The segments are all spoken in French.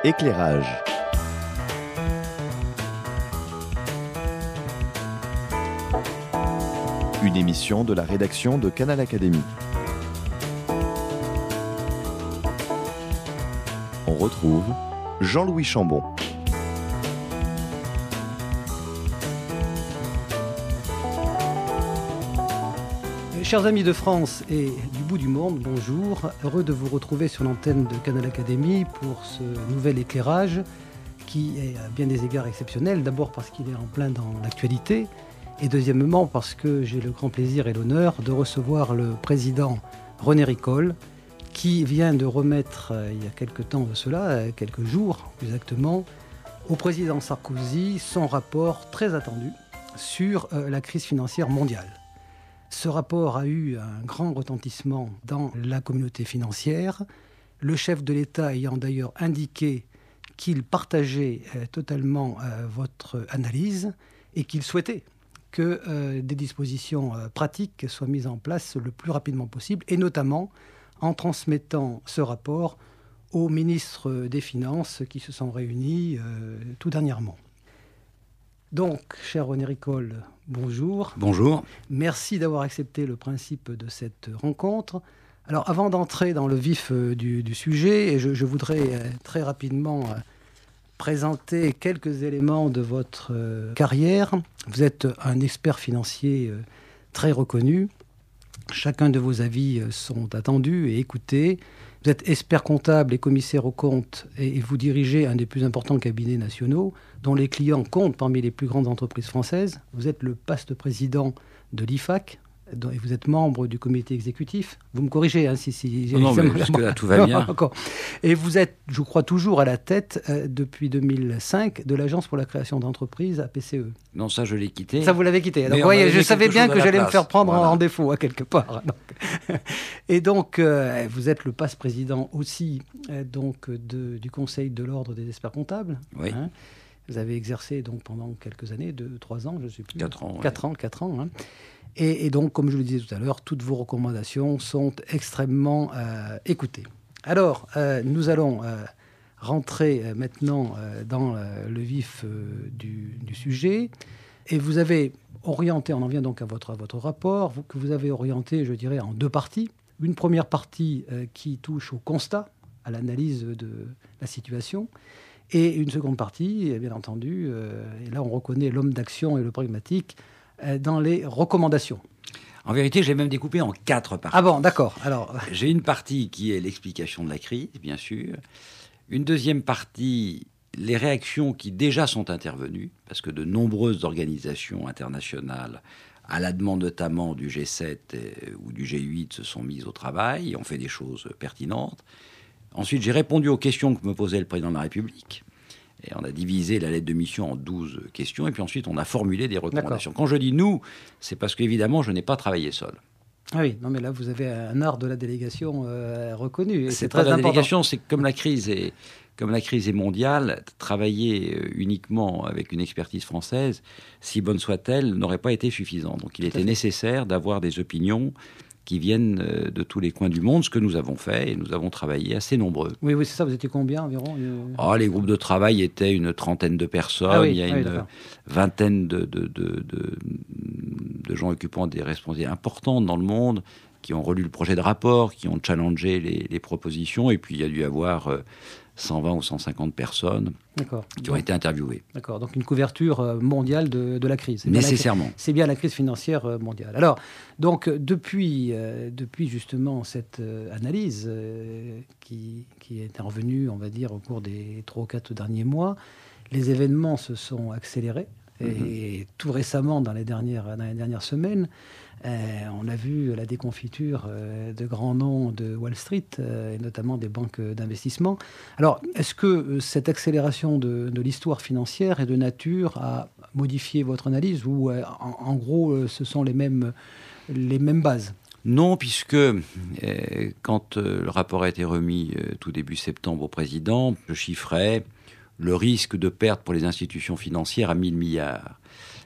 Éclairage. Une émission de la rédaction de Canal Académie. On retrouve Jean-Louis Chambon. Chers amis de France et du bout du monde, bonjour. Heureux de vous retrouver sur l'antenne de Canal Académie pour ce nouvel éclairage qui est à bien des égards exceptionnel. D'abord parce qu'il est en plein dans l'actualité et deuxièmement parce que j'ai le grand plaisir et l'honneur de recevoir le président René Ricol qui vient de remettre, il y a quelques temps de cela, quelques jours plus exactement, au président Sarkozy son rapport très attendu sur la crise financière mondiale. Ce rapport a eu un grand retentissement dans la communauté financière, le chef de l'État ayant d'ailleurs indiqué qu'il partageait totalement votre analyse et qu'il souhaitait que des dispositions pratiques soient mises en place le plus rapidement possible, et notamment en transmettant ce rapport aux ministres des Finances qui se sont réunis tout dernièrement. Donc, cher René Ricol, bonjour. Bonjour. Merci d'avoir accepté le principe de cette rencontre. Alors, avant d'entrer dans le vif du sujet, je voudrais très rapidement présenter quelques éléments de votre carrière. Vous êtes un expert financier très reconnu. Chacun de vos avis sont attendus et écoutés. Vous êtes expert comptable et commissaire aux comptes et vous dirigez un des plus importants cabinets nationaux dont les clients comptent parmi les plus grandes entreprises françaises. Vous êtes le vaste président de l'IFAC et vous êtes membre du comité exécutif. Vous me corrigez si non, mais jusque-là, tout va bien. Et vous êtes, je crois, toujours à la tête, depuis 2005, de l'Agence pour la création d'entreprises, APCE. Non, ça, je l'ai quitté. Ça, vous l'avez quitté. Donc, voyez, je savais bien que j'allais me faire prendre en défaut, à quelque part. Et donc, vous êtes le passe-président aussi du Conseil de l'Ordre des experts comptables. Oui. Hein. Vous avez exercé donc, pendant quelques années, 3 ans, je ne sais plus. 4 ans. 4 ans. Hein. Et donc, comme je le disais tout à l'heure, toutes vos recommandations sont extrêmement écoutées. Alors, nous allons rentrer maintenant dans le vif du sujet. Et vous avez orienté, on en vient donc à votre rapport, que vous avez orienté, je dirais, en 2 parties. Une première partie qui touche au constat, à l'analyse de la situation. Et une seconde partie, bien entendu, et là on reconnaît l'homme d'action et le pragmatique, dans les recommandations. En vérité, je l'ai même découpé en 4 parties. Ah bon, d'accord. Alors... J'ai une partie qui est l'explication de la crise, bien sûr. Une deuxième partie, les réactions qui déjà sont intervenues, parce que de nombreuses organisations internationales, à la demande notamment du G7 ou du G8, se sont mises au travail et ont fait des choses pertinentes. Ensuite, j'ai répondu aux questions que me posait le président de la République. Et on a divisé la lettre de mission en 12 questions. Et puis ensuite, on a formulé des recommandations. D'accord. Quand je dis « nous », c'est parce qu'évidemment, je n'ai pas travaillé seul. Ah oui, non mais là, vous avez un art de la délégation reconnu. Et c'est très important. La délégation, c'est comme la crise est mondiale, travailler uniquement avec une expertise française, si bonne soit-elle, n'aurait pas été suffisant. Donc il était nécessaire d'avoir des opinions qui viennent de tous les coins du monde, ce que nous avons fait, et nous avons travaillé assez nombreux. Oui, c'est ça, vous étiez combien environ ? Les groupes de travail étaient une 30aine de personnes, il y a une vingtaine de gens occupant des responsabilités importantes dans le monde, qui ont relu le projet de rapport, qui ont challengé les propositions, et puis il y a dû y avoir 120 ou 150 personnes qui ont été interviewées. D'accord, donc une couverture mondiale de la crise. Nécessairement. C'est bien la crise financière mondiale. Alors, donc, depuis justement cette analyse qui est intervenue, on va dire, au cours des 3 ou 4 derniers mois, les événements se sont accélérés. Et tout récemment, dans les dernières semaines, on a vu la déconfiture de grands noms de Wall Street, et notamment des banques d'investissement. Alors, est-ce que cette accélération de l'histoire financière est de nature à modifier votre analyse ou, en gros, ce sont les mêmes bases ? Non, puisque quand le rapport a été remis tout début septembre au président, je chiffrais le risque de perte pour les institutions financières à 1 000 milliards.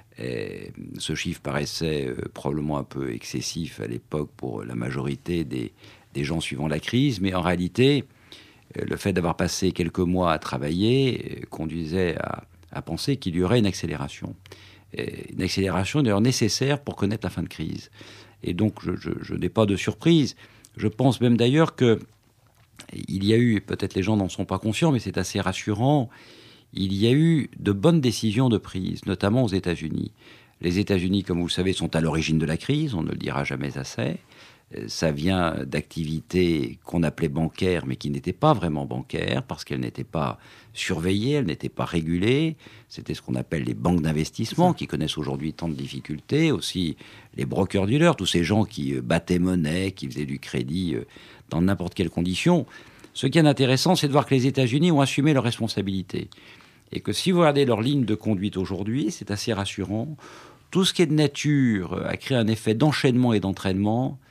Et ce chiffre paraissait probablement un peu excessif à l'époque pour la majorité des gens suivant la crise, mais en réalité, Le fait d'avoir passé quelques mois à travailler conduisait à penser qu'il y aurait une accélération. Une accélération d'ailleurs nécessaire pour connaître la fin de crise. Et donc je n'ai pas de surprise. Je pense même d'ailleurs qu'il y a eu, peut-être les gens n'en sont pas conscients, mais c'est assez rassurant, il y a eu de bonnes décisions de prise, notamment aux États-Unis. Les États-Unis, comme vous le savez, sont à l'origine de la crise, on ne le dira jamais assez. Ça vient d'activités qu'on appelait bancaires, mais qui n'étaient pas vraiment bancaires, parce qu'elles n'étaient pas surveillées, elles n'étaient pas régulées. C'était ce qu'on appelle les banques d'investissement, qui connaissent aujourd'hui tant de difficultés. Aussi les broker-dealers, tous ces gens qui battaient monnaie, qui faisaient du crédit dans n'importe quelle condition. Ce qui est intéressant, c'est de voir que les États-Unis ont assumé leurs responsabilités. Et que si vous regardez leur ligne de conduite aujourd'hui, c'est assez rassurant. Tout ce qui est de nature à créer un effet d'enchaînement et d'entraînement,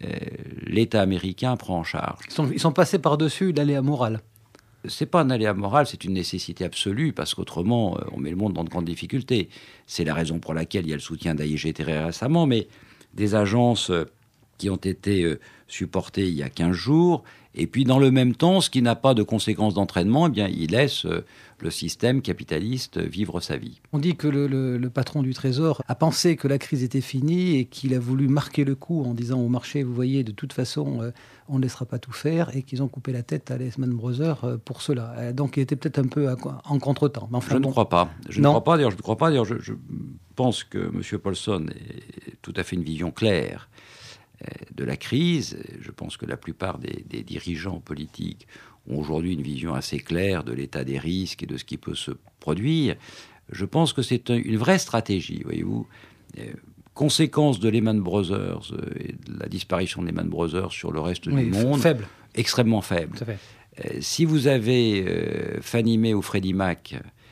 l'État américain prend en charge. Ils sont passés par-dessus l'aléa moral. C'est pas un aléa moral, c'est une nécessité absolue, parce qu'autrement, on met le monde dans de grandes difficultés. C'est la raison pour laquelle il y a le soutien d'AIG très récemment, mais des agences qui ont été supportées il y a 15 jours, et puis dans le même temps, ce qui n'a pas de conséquences d'entraînement, eh bien, il laisse le système capitaliste vivre sa vie. On dit que le patron du Trésor a pensé que la crise était finie et qu'il a voulu marquer le coup en disant au marché, vous voyez, de toute façon, on ne laissera pas tout faire, et qu'ils ont coupé la tête à Lehman Brothers pour cela. Donc il était peut-être un peu en contretemps. Mais enfin, je ne crois pas. Je ne crois pas. D'ailleurs, je pense que M. Paulson a tout à fait une vision claire de la crise. Je pense que la plupart des dirigeants politiques ont aujourd'hui une vision assez claire de l'état des risques et de ce qui peut se produire. Je pense que c'est une vraie stratégie, voyez-vous. Conséquence de Lehman Brothers et de la disparition de Lehman Brothers sur le reste du monde, faible. Extrêmement faible. Si vous avez Fannie Mae ou Freddie Mac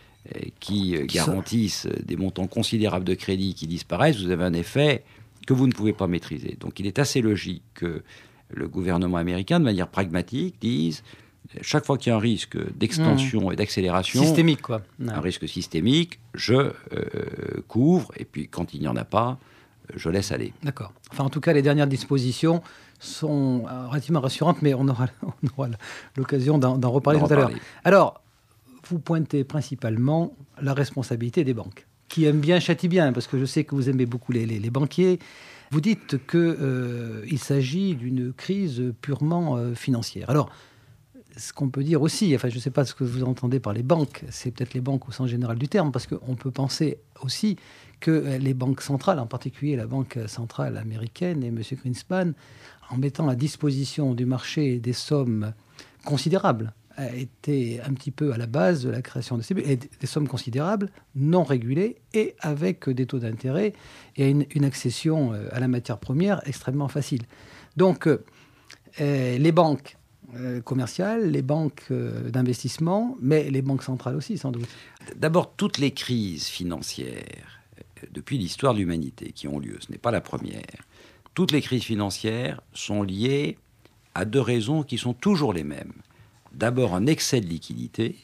qui garantissent des montants considérables de crédit qui disparaissent, vous avez un effet que vous ne pouvez pas maîtriser. Donc il est assez logique que le gouvernement américain, de manière pragmatique, dise chaque fois qu'il y a un risque d'extension et d'accélération, systémique, quoi. Un risque systémique, je couvre, et puis quand il n'y en a pas, je laisse aller. D'accord. Enfin, en tout cas, les dernières dispositions sont relativement rassurantes, mais on aura l'occasion d'en reparler tout à l'heure. Alors, vous pointez principalement la responsabilité des banques, qui aiment bien, châtient bien, parce que je sais que vous aimez beaucoup les banquiers. Vous dites qu'il s'agit d'une crise purement financière. Alors, ce qu'on peut dire aussi, enfin, je ne sais pas ce que vous entendez par les banques, c'est peut-être les banques au sens général du terme, parce qu'on peut penser aussi que les banques centrales, en particulier la Banque centrale américaine et M. Greenspan, en mettant à disposition du marché des sommes considérables, a été un petit peu à la base de la création de ces bulles, et des sommes considérables, non régulées, et avec des taux d'intérêt et une accession à la matière première extrêmement facile. Donc, les banques commerciales, les banques d'investissement, mais les banques centrales aussi, sans doute. D'abord, toutes les crises financières, depuis l'histoire de l'humanité, qui ont lieu, ce n'est pas la première, toutes les crises financières sont liées à deux raisons qui sont toujours les mêmes. D'abord, un excès de liquidité,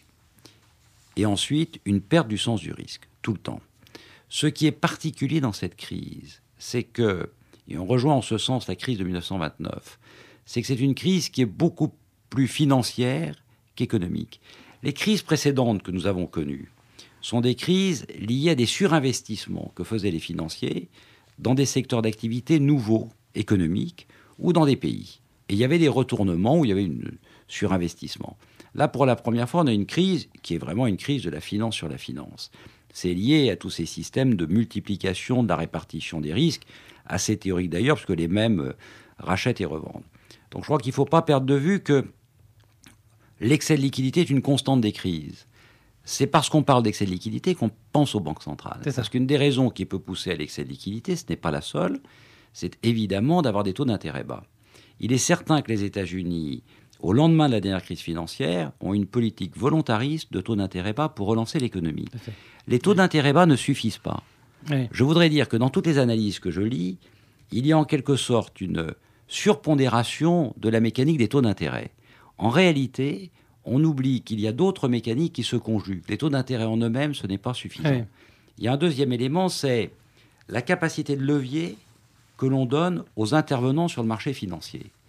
et ensuite, une perte du sens du risque, tout le temps. Ce qui est particulier dans cette crise, c'est que, et on rejoint en ce sens la crise de 1929, c'est que c'est une crise qui est beaucoup plus financière qu'économique. Les crises précédentes que nous avons connues sont des crises liées à des surinvestissements que faisaient les financiers dans des secteurs d'activité nouveaux, économiques, ou dans des pays. Et il y avait des retournements où il y avait un surinvestissement. Là, pour la première fois, on a une crise qui est vraiment une crise de la finance sur la finance. C'est lié à tous ces systèmes de multiplication de la répartition des risques, assez théoriques d'ailleurs, parce que les mêmes rachètent et revendent. Donc je crois qu'il ne faut pas perdre de vue que l'excès de liquidité est une constante des crises. C'est parce qu'on parle d'excès de liquidité qu'on pense aux banques centrales. Parce qu'une des raisons qui peut pousser à l'excès de liquidité, ce n'est pas la seule, c'est évidemment d'avoir des taux d'intérêt bas. Il est certain que les États-Unis, au lendemain de la dernière crise financière, ont une politique volontariste de taux d'intérêt bas pour relancer l'économie. Les taux d'intérêt bas ne suffisent pas. Oui. Je voudrais dire que dans toutes les analyses que je lis, il y a en quelque sorte une surpondération de la mécanique des taux d'intérêt. En réalité, on oublie qu'il y a d'autres mécaniques qui se conjuguent. Les taux d'intérêt en eux-mêmes, ce n'est pas suffisant. Oui. Il y a un deuxième élément, c'est la capacité de levier que l'on donne aux intervenants sur le marché financier.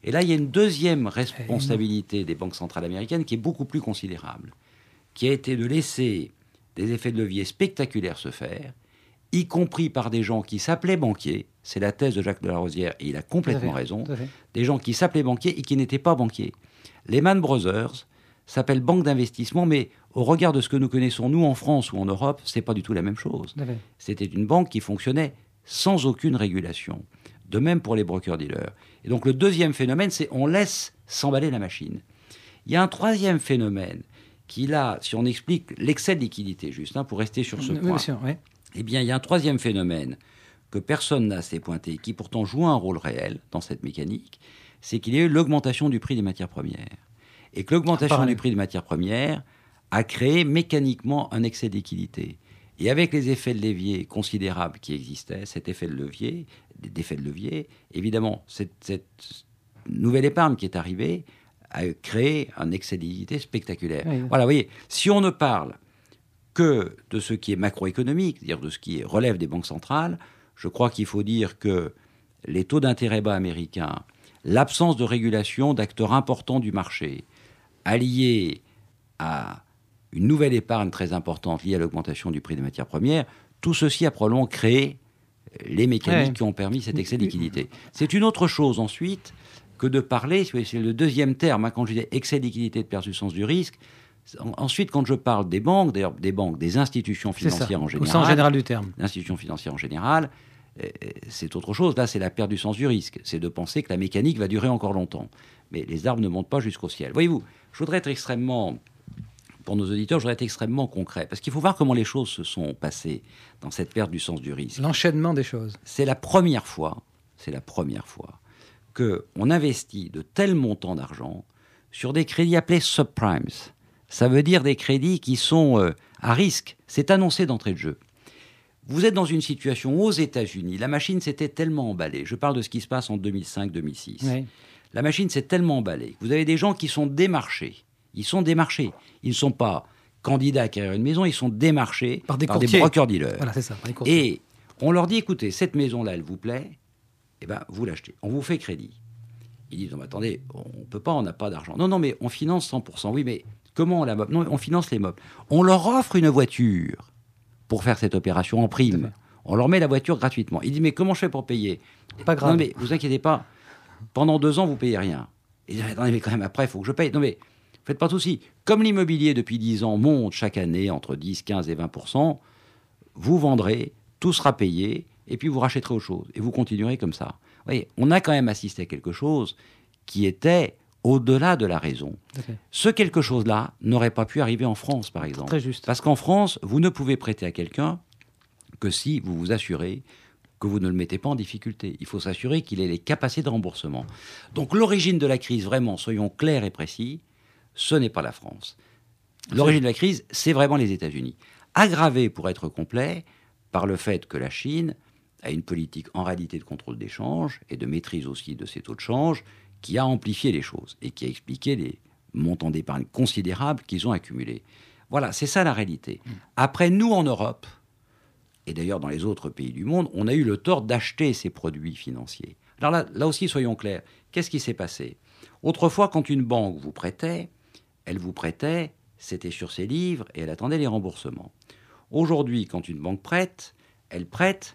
Et là, il y a une deuxième responsabilité des banques centrales américaines qui est beaucoup plus considérable, qui a été de laisser des effets de levier spectaculaires se faire, y compris par des gens qui s'appelaient banquiers. C'est la thèse de Jacques de la Rosière, et il a complètement raison. Des gens qui s'appelaient banquiers et qui n'étaient pas banquiers. Lehman Brothers s'appelle banque d'investissement, mais au regard de ce que nous connaissons, nous, en France ou en Europe, ce n'est pas du tout la même chose. C'était une banque qui fonctionnait sans aucune régulation. De même pour les broker-dealers. Et donc le deuxième phénomène, c'est on laisse s'emballer la machine. Il y a un troisième phénomène qui, là, si on explique l'excès de liquidité, juste, pour rester sur ce point, eh bien, il y a un troisième phénomène que personne n'a assez pointé, qui pourtant joue un rôle réel dans cette mécanique, c'est qu'il y a eu l'augmentation du prix des matières premières. Et que l'augmentation du prix des matières premières a créé mécaniquement un excès de liquidité. Et avec les effets de levier considérables qui existaient, cet effet de levier, évidemment, cette nouvelle épargne qui est arrivée a créé un excès de liquidité spectaculaire. Oui. Voilà, vous voyez, si on ne parle que de ce qui est macroéconomique, c'est-à-dire de ce qui relève des banques centrales, je crois qu'il faut dire que les taux d'intérêt bas américains, l'absence de régulation d'acteurs importants du marché, alliés à une nouvelle épargne très importante liée à l'augmentation du prix des matières premières, tout ceci a probablement créé les mécaniques qui ont permis cet excès de liquidité. C'est une autre chose ensuite que de parler, c'est le deuxième terme, quand je dis excès de liquidité de perte du sens du risque. Ensuite, quand je parle des banques, d'ailleurs des institutions financières en général, au sens général du terme, institutions financières en général, c'est autre chose. Là, c'est la perte du sens du risque. C'est de penser que la mécanique va durer encore longtemps. Mais les arbres ne montent pas jusqu'au ciel. Voyez-vous, je voudrais être extrêmement... Pour nos auditeurs, je voudrais être extrêmement concret. Parce qu'il faut voir comment les choses se sont passées dans cette perte du sens du risque. L'enchaînement des choses. C'est la première fois qu'on investit de tels montants d'argent sur des crédits appelés subprimes. Ça veut dire des crédits qui sont à risque. C'est annoncé d'entrée de jeu. Vous êtes dans une situation où, aux États-Unis, la machine s'était tellement emballée. Je parle de ce qui se passe en 2005-2006. Oui. La machine s'est tellement emballée. Vous avez des gens qui sont démarchés. Ils sont démarchés. Ils ne sont pas candidats à acquérir une maison, ils sont démarchés par des broker-dealers. Voilà, c'est ça, par des courtiers. Et on leur dit, écoutez, cette maison-là, elle vous plaît, eh ben, vous l'achetez. On vous fait crédit. Ils disent, non, mais attendez, on ne peut pas, on n'a pas d'argent. Non, mais on finance 100%. Oui, mais comment on la meuble? Non, on finance les meubles. On leur offre une voiture pour faire cette opération en prime. On leur met la voiture gratuitement. Ils disent, mais comment je fais pour payer? Pas grave. Non, mais vous inquiétez pas, pendant 2 ans, vous ne payez rien. Ils disent, attendez, mais quand même, après, il faut que je paye. Non, mais faites pas de soucis. Comme l'immobilier, depuis 10 ans, monte chaque année entre 10, 15 et 20%, vous vendrez, tout sera payé, et puis vous rachèterez autre chose. Et vous continuerez comme ça. Vous voyez, on a quand même assisté à quelque chose qui était au-delà de la raison. Okay. Ce quelque chose-là n'aurait pas pu arriver en France, par exemple. Très juste. Parce qu'en France, vous ne pouvez prêter à quelqu'un que si vous vous assurez que vous ne le mettez pas en difficulté. Il faut s'assurer qu'il ait les capacités de remboursement. Donc l'origine de la crise, vraiment, soyons clairs et précis, ce n'est pas la France. L'origine de la crise, c'est vraiment les États-Unis. Aggravée, pour être complet, par le fait que la Chine a une politique en réalité de contrôle des changes et de maîtrise aussi de ses taux de change qui a amplifié les choses et qui a expliqué les montants d'épargne considérables qu'ils ont accumulés. Voilà, c'est ça la réalité. Après, nous, en Europe, et d'ailleurs dans les autres pays du monde, on a eu le tort d'acheter ces produits financiers. Alors là aussi, soyons clairs, qu'est-ce qui s'est passé? Autrefois, quand une banque vous prêtait, elle vous prêtait, c'était sur ses livres et elle attendait les remboursements. Aujourd'hui, quand une banque prête, elle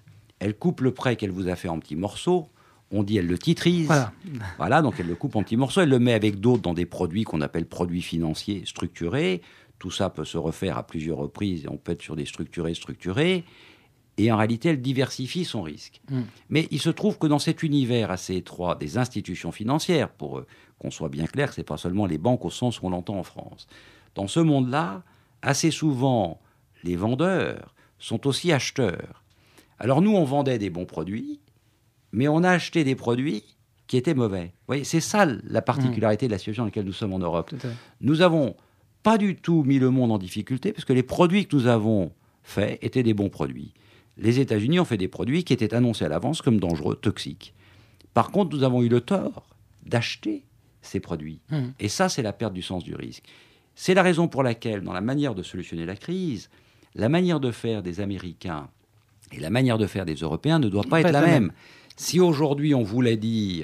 coupe le prêt qu'elle vous a fait en petits morceaux, on dit elle le titrise, voilà, donc elle le coupe en petits morceaux, elle le met avec d'autres dans des produits qu'on appelle produits financiers structurés, tout ça peut se refaire à plusieurs reprises et on peut être sur des structurés, et en réalité elle diversifie son risque. Mais il se trouve que dans cet univers assez étroit des institutions financières, pour qu'on soit bien clair, ce n'est pas seulement les banques au sens où on l'entend en France. Dans ce monde-là, assez souvent, les vendeurs sont aussi acheteurs. Alors nous, on vendait des bons produits, mais on a acheté des produits qui étaient mauvais. Vous voyez, c'est ça la particularité de la situation dans laquelle nous sommes en Europe. Nous n'avons pas du tout mis le monde en difficulté, parce que les produits que nous avons faits étaient des bons produits. Les États-Unis ont fait des produits qui étaient annoncés à l'avance comme dangereux, toxiques. Par contre, nous avons eu le tort d'acheter ces produits. Et ça, c'est la perte du sens du risque. C'est la raison pour laquelle, dans la manière de solutionner la crise, la manière de faire des Américains et la manière de faire des Européens ne doit pas être la même. Si aujourd'hui, on voulait dire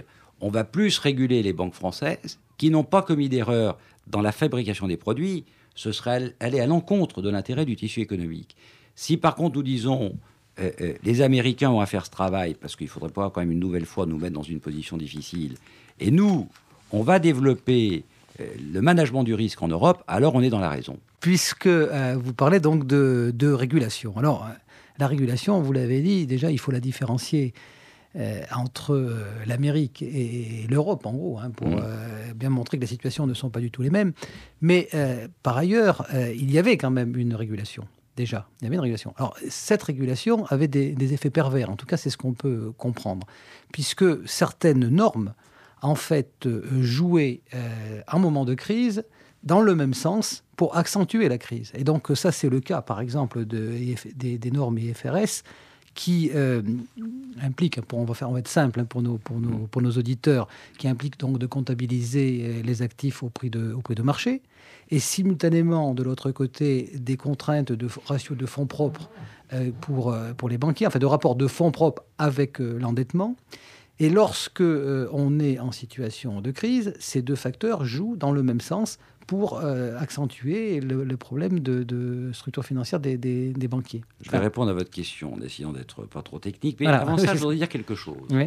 on va plus réguler les banques françaises qui n'ont pas commis d'erreur dans la fabrication des produits. Ce serait aller à l'encontre de l'intérêt du tissu économique. Si par contre nous disons les Américains ont à faire ce travail, parce qu'il ne faudrait pas quand même une nouvelle fois nous mettre dans une position difficile, et nous, on va développer le management du risque en Europe, alors on est dans la raison. Puisque vous parlez donc de régulation. Alors, la régulation, vous l'avez dit, déjà, il faut la différencier entre l'Amérique et l'Europe, en gros, pour bien montrer que les situations ne sont pas du tout les mêmes. Mais par ailleurs, il y avait quand même une régulation. Déjà, il y avait une régulation. Alors, cette régulation avait des effets pervers. En tout cas, c'est ce qu'on peut comprendre. Puisque certaines normes, en fait, jouaient en moment de crise dans le même sens pour accentuer la crise. Et donc, ça, c'est le cas, par exemple, des normes IFRS qui impliquent, on va être simple pour nos auditeurs, qui impliquent donc de comptabiliser les actifs au prix de marché, et simultanément, de l'autre côté, des contraintes de ratio de fonds propres pour les banquiers, enfin de rapport de fonds propres avec l'endettement. Et lorsque on est en situation de crise, ces deux facteurs jouent dans le même sens pour accentuer le problème de structure financière des banquiers. Je vais répondre à votre question en essayant d'être pas trop technique, mais voilà. Avant ça, je voudrais dire quelque chose. Oui.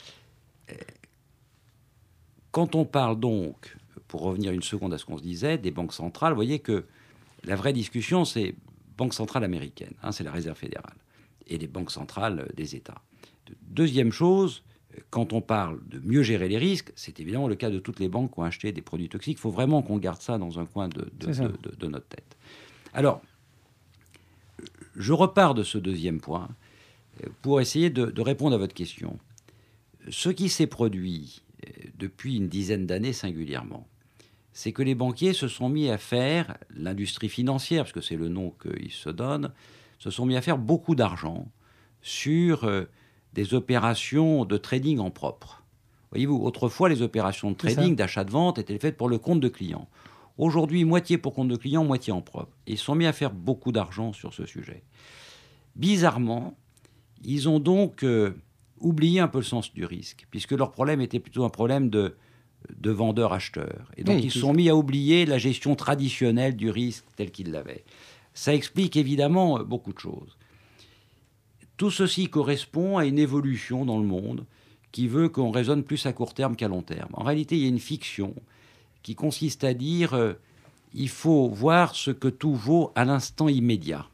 Quand on parle donc, pour revenir une seconde à ce qu'on se disait, des banques centrales, vous voyez que la vraie discussion, c'est banque centrale américaine, c'est la Réserve fédérale, et les banques centrales des États. Deuxième chose, quand on parle de mieux gérer les risques, c'est évidemment le cas de toutes les banques qui ont acheté des produits toxiques. Il faut vraiment qu'on garde ça dans un coin de notre tête. Alors, je repars de ce deuxième point pour essayer de répondre à votre question. Ce qui s'est produit depuis une dizaine d'années singulièrement, c'est que les banquiers se sont mis à faire, l'industrie financière, parce que c'est le nom qu'ils se donnent, se sont mis à faire beaucoup d'argent sur des opérations de trading en propre. Voyez-vous, autrefois, les opérations de trading, d'achat-de-vente, étaient faites pour le compte de clients. Aujourd'hui, moitié pour compte de clients, moitié en propre. Ils se sont mis à faire beaucoup d'argent sur ce sujet. Bizarrement, ils ont donc oublié un peu le sens du risque, puisque leur problème était plutôt un problème de vendeurs-acheteurs. Et donc, ils se sont mis à oublier la gestion traditionnelle du risque telle qu'ils l'avaient. Ça explique évidemment beaucoup de choses. Tout ceci correspond à une évolution dans le monde qui veut qu'on raisonne plus à court terme qu'à long terme. En réalité, il y a une fiction qui consiste à dire il faut voir ce que tout vaut à l'instant immédiat.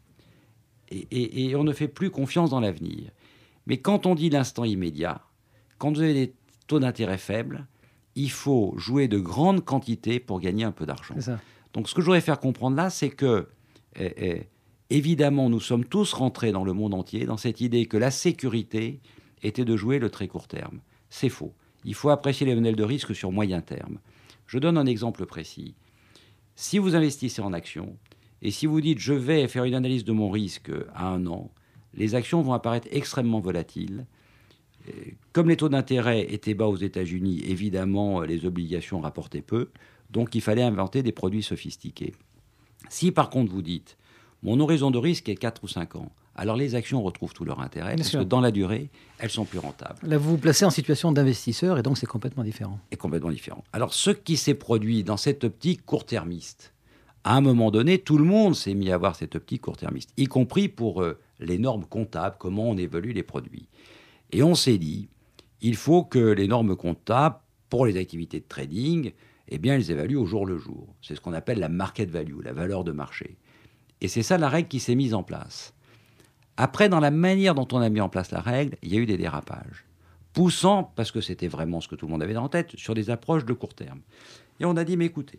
Et on ne fait plus confiance dans l'avenir. Mais quand on dit l'instant immédiat, quand vous avez des taux d'intérêt faibles, il faut jouer de grandes quantités pour gagner un peu d'argent. Donc ce que je voudrais faire comprendre là, c'est que évidemment, nous sommes tous rentrés dans le monde entier dans cette idée que la sécurité était de jouer le très court terme. C'est faux. Il faut apprécier les modèles de risque sur moyen terme. Je donne un exemple précis. Si vous investissez en actions, et si vous dites « je vais faire une analyse de mon risque à 1 an », les actions vont apparaître extrêmement volatiles. Comme les taux d'intérêt étaient bas aux États-Unis, évidemment, les obligations rapportaient peu, donc il fallait inventer des produits sophistiqués. Si par contre vous dites mon horizon de risque est 4 ou 5 ans. Alors les actions retrouvent tout leur intérêt, parce que dans la durée, elles sont plus rentables. Là, vous vous placez en situation d'investisseur, et donc c'est complètement différent. Et complètement différent. Alors ce qui s'est produit dans cette optique court-termiste, à un moment donné, tout le monde s'est mis à avoir cette optique court-termiste, y compris pour les normes comptables, comment on évalue les produits. Et on s'est dit, il faut que les normes comptables, pour les activités de trading, eh bien, elles évaluent au jour le jour. C'est ce qu'on appelle la market value, la valeur de marché. Et c'est ça la règle qui s'est mise en place. Après, dans la manière dont on a mis en place la règle, il y a eu des dérapages. Poussant, parce que c'était vraiment ce que tout le monde avait en tête, sur des approches de court terme. Et on a dit, mais écoutez,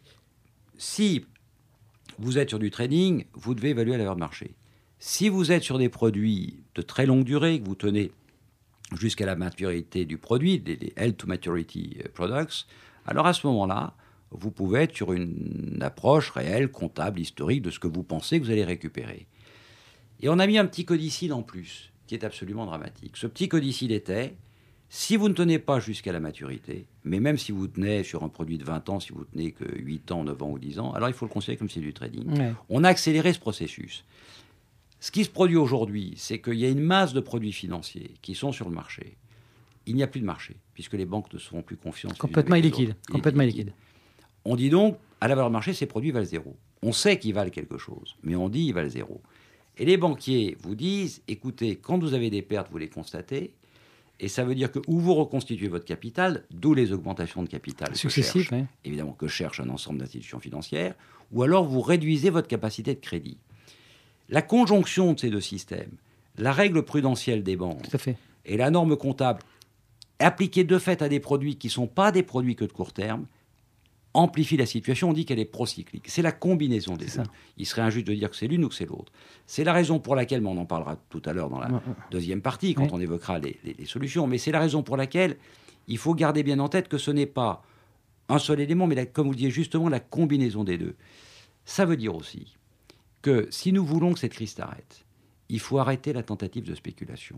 si vous êtes sur du trading, vous devez évaluer la valeur de marché. Si vous êtes sur des produits de très longue durée, que vous tenez jusqu'à la maturité du produit, les Held to Maturity Products, alors à ce moment-là, vous pouvez être sur une approche réelle, comptable, historique de ce que vous pensez que vous allez récupérer. Et on a mis un petit codicile en plus, qui est absolument dramatique. Ce petit codicile était, si vous ne tenez pas jusqu'à la maturité, mais même si vous tenez sur un produit de 20 ans, si vous tenez que 8 ans, 9 ans ou 10 ans, alors il faut le considérer comme c'est du trading. Ouais. On a accéléré ce processus. Ce qui se produit aujourd'hui, c'est qu'il y a une masse de produits financiers qui sont sur le marché, il n'y a plus de marché, puisque les banques ne se font plus confiance. Complètement illiquide. Complètement illiquide. On dit donc, à la valeur marché, ces produits valent zéro. On sait qu'ils valent quelque chose, mais on dit qu'ils valent zéro. Et les banquiers vous disent, écoutez, quand vous avez des pertes, vous les constatez, et ça veut dire que ou vous reconstituez votre capital, d'où les augmentations de capital successives, évidemment, que cherche un ensemble d'institutions financières, ou alors vous réduisez votre capacité de crédit. La conjonction de ces deux systèmes, la règle prudentielle des banques et la norme comptable appliquée de fait à des produits qui ne sont pas des produits que de court terme, amplifie la situation. On dit qu'elle est procyclique. C'est la combinaison des deux. Il serait injuste de dire que c'est l'une ou que c'est l'autre. C'est la raison pour laquelle, mais on en parlera tout à l'heure dans la deuxième partie, quand on évoquera les solutions, mais c'est la raison pour laquelle il faut garder bien en tête que ce n'est pas un seul élément, mais comme vous le disiez justement, la combinaison des deux. Ça veut dire aussi que si nous voulons que cette crise s'arrête, il faut arrêter la tentative de spéculation.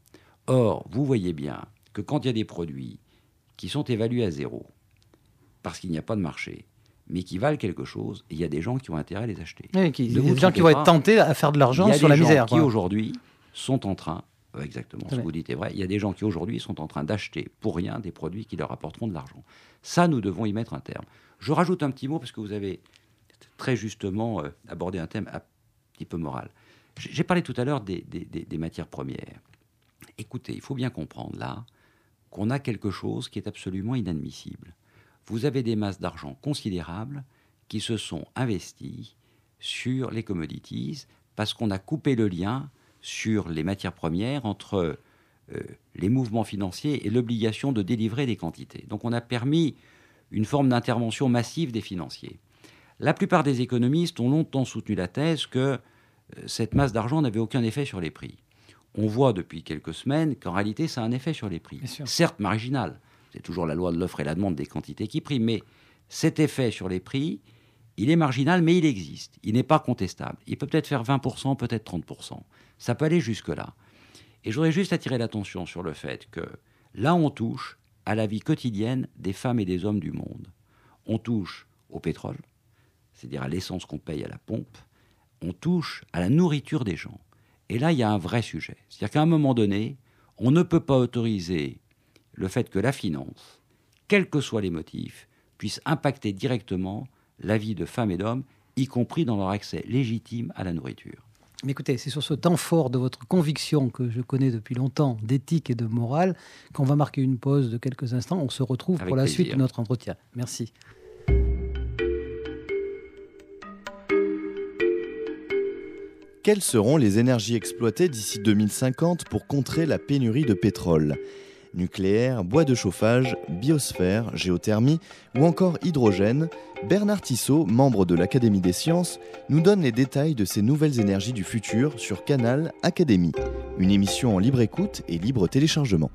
Or, vous voyez bien que quand il y a des produits qui sont évalués à zéro, parce qu'il n'y a pas de marché, mais qui valent quelque chose, il y a des gens qui ont intérêt à les acheter. Oui, des gens qui vont être tentés à faire de l'argent sur la misère. Il y a des gens qui aujourd'hui sont en train, exactement ce que vous dites est vrai, il y a des gens qui aujourd'hui sont en train d'acheter pour rien des produits qui leur apporteront de l'argent. Ça, nous devons y mettre un terme. Je rajoute un petit mot parce que vous avez très justement abordé un thème un petit peu moral. J'ai parlé tout à l'heure des matières premières. Écoutez, il faut bien comprendre là qu'on a quelque chose qui est absolument inadmissible. Vous avez des masses d'argent considérables qui se sont investies sur les commodities parce qu'on a coupé le lien sur les matières premières entre les mouvements financiers et l'obligation de délivrer des quantités. Donc on a permis une forme d'intervention massive des financiers. La plupart des économistes ont longtemps soutenu la thèse que cette masse d'argent n'avait aucun effet sur les prix. On voit depuis quelques semaines qu'en réalité ça a un effet sur les prix. Certes marginal. C'est toujours la loi de l'offre et la demande des quantités qui priment. Mais cet effet sur les prix, il est marginal, mais il existe. Il n'est pas contestable. Il peut peut-être faire 20%, peut-être 30%. Ça peut aller jusque-là. Et je voudrais juste attirer l'attention sur le fait que là, on touche à la vie quotidienne des femmes et des hommes du monde. On touche au pétrole, c'est-à-dire à l'essence qu'on paye à la pompe. On touche à la nourriture des gens. Et là, il y a un vrai sujet. C'est-à-dire qu'à un moment donné, on ne peut pas autoriser le fait que la finance, quels que soient les motifs, puisse impacter directement la vie de femmes et d'hommes, y compris dans leur accès légitime à la nourriture. Mais écoutez, c'est sur ce temps fort de votre conviction que je connais depuis longtemps, d'éthique et de morale, qu'on va marquer une pause de quelques instants. On se retrouve pour la suite de notre entretien. Merci. Quelles seront les énergies exploitées d'ici 2050 pour contrer la pénurie de pétrole ? Nucléaire, bois de chauffage, biosphère, géothermie ou encore hydrogène, Bernard Tissot, membre de l'Académie des sciences, nous donne les détails de ces nouvelles énergies du futur sur Canal Académie, une émission en libre écoute et libre téléchargement.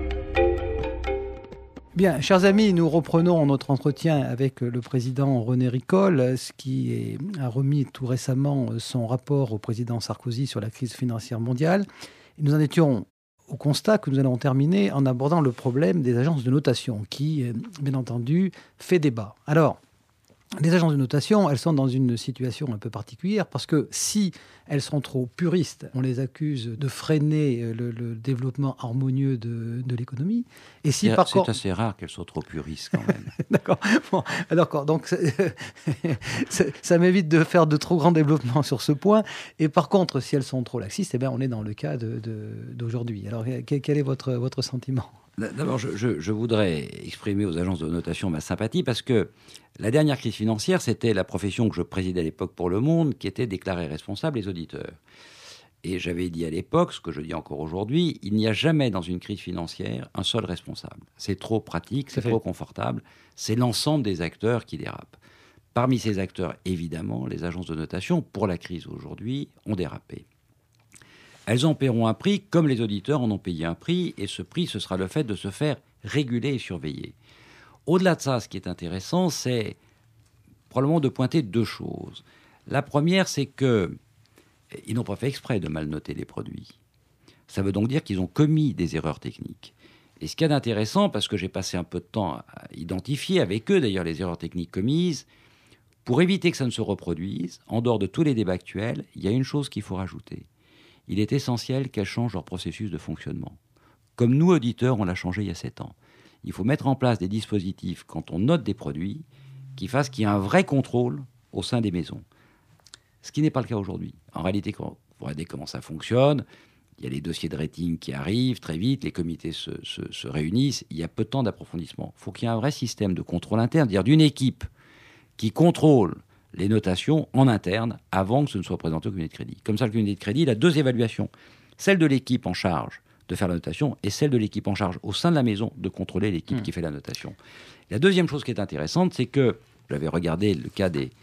Bien, chers amis, nous reprenons notre entretien avec le président René Ricol, qui a remis tout récemment son rapport au président Sarkozy sur la crise financière mondiale. Et nous en étions au constat que nous allons terminer en abordant le problème des agences de notation, qui, bien entendu, fait débat. Alors, les agences de notation, elles sont dans une situation un peu particulière parce que si elles sont trop puristes, on les accuse de freiner le développement harmonieux de l'économie. Et si c'est assez rare qu'elles soient trop puristes quand même. D'accord. Bon, d'accord. Donc ça m'évite de faire de trop grands développements sur ce point. Et par contre, si elles sont trop laxistes, eh bien, on est dans le cas d'aujourd'hui. Alors, quel est votre sentiment ? D'abord, je voudrais exprimer aux agences de notation ma sympathie parce que la dernière crise financière, c'était la profession que je présidais à l'époque pour Le Monde qui était déclarée responsable les auditeurs. Et j'avais dit à l'époque, ce que je dis encore aujourd'hui, il n'y a jamais dans une crise financière un seul responsable. C'est trop pratique, c'est trop confortable, c'est l'ensemble des acteurs qui dérapent. Parmi ces acteurs, évidemment, les agences de notation, pour la crise aujourd'hui, ont dérapé. Elles en paieront un prix, comme les auditeurs en ont payé un prix, et ce prix, ce sera le fait de se faire réguler et surveiller. Au-delà de ça, ce qui est intéressant, c'est probablement de pointer deux choses. La première, c'est qu'ils n'ont pas fait exprès de mal noter les produits. Ça veut donc dire qu'ils ont commis des erreurs techniques. Et ce qu'il y a d'intéressant, parce que j'ai passé un peu de temps à identifier avec eux, d'ailleurs, les erreurs techniques commises, pour éviter que ça ne se reproduise, en dehors de tous les débats actuels, il y a une chose qu'il faut rajouter. Il est essentiel qu'elles changent leur processus de fonctionnement. comme nous, auditeurs, on l'a changé il y a 7 ans. Il faut mettre en place des dispositifs, quand on note des produits, qui fassent qu'il y ait un vrai contrôle au sein des maisons. Ce qui n'est pas le cas aujourd'hui. En réalité, quand vous regardez comment ça fonctionne, il y a les dossiers de rating qui arrivent très vite, les comités se réunissent, il y a peu de temps d'approfondissement. Il faut qu'il y ait un vrai système de contrôle interne, c'est-à-dire d'une équipe qui contrôle les notations en interne avant que ce ne soit présenté au comité de crédit. Comme ça, le comité de crédit, il a 2 évaluations. Celle de l'équipe en charge de faire la notation et celle de l'équipe en charge au sein de la maison de contrôler l'équipe qui fait la notation. La deuxième chose qui est intéressante, c'est que j'avais regardé le cas des